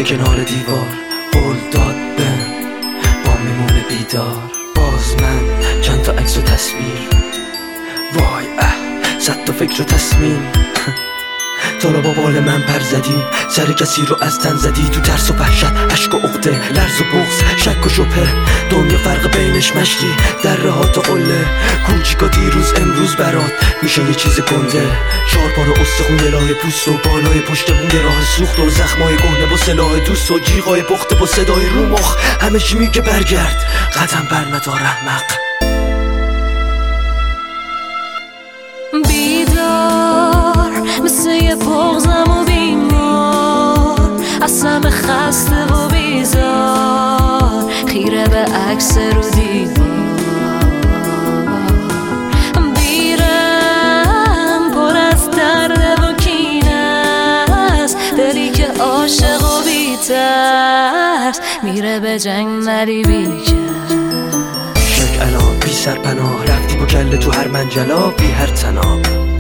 خوابیده کنار دیوار، قول داد بهم با میمونه بیدار. باز من چند تا عکس و تصویر، وای صد تا فکر و تصمیم. تو را با بال من پر زدی، سر کسی رو از تن زدی. تو ترس و وحشت، عشق و عقده، لرز و بغض، شک و شبهه، دنیا فرق بینش مشتی. دره ها تا قله، کوچیکا دیروز امروز برات میشه یه چیز گنده. 4 پار استخون راه پوست و بالای پشت بون راه سوخت و زخمای کهنه با سلاح دوست و جیغای پخته با صدای رو مخ. همه چی میگه برگرد، قدم بر ندار احمق. مثل یه بغضم و بیمار، اصلا خسته و بیزار، خیره به عکس رو دیوار. بیرم پر از درد و کینه است، دلی که عاشق و بی‌ترس، میره به جنگ نری بیکرد. شک الان بی سرپناه، رفتی با کله تو هر منجلا، بی هر تناب.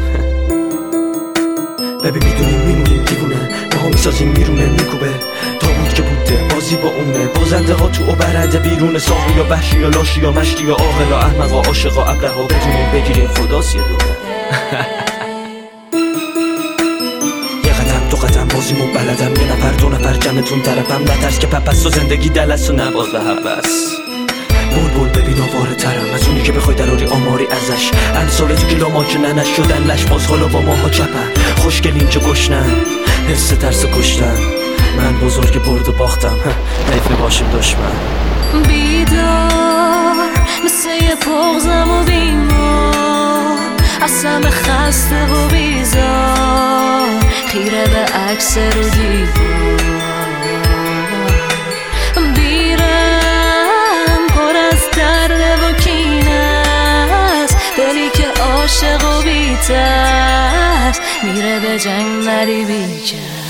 ببین میدونیم میمونیم دیوونه، ماها میسازیم میرونه میکوبه. تا بود که بوده بازی با اونه، بازنده ها تو و برنده بیرونه. ساقی یا وحشی یا لاشی یا مشتی یا عاقل یا احمق یا عاشق یا ابله ها، بدونیم بگیریم خداست یه دونه. یه قدم 2 قدم بازیم و بلدم، یه نفر 2 نفر جمعتون طرفم. نترس که پپس و زندگی دلست و نباز به حبس. بول ببین آواره ترم از اونی که بخوای دراری آماری ازش. امثال تو گلامات که ننش شدن لش، باز حالا با ماها چپن. خوشگل اینجا گشنن، حس ترس کشتن. من بزرگ برد و باختم، حیف باشیم دشمن. بیدار مثل یه بغضم و بیمار، اصلا خسته و بیزار، خیره به عکس رو دیوار. دلی که عاشق و بی‌ترس، میره به جنگ نری بیکرد.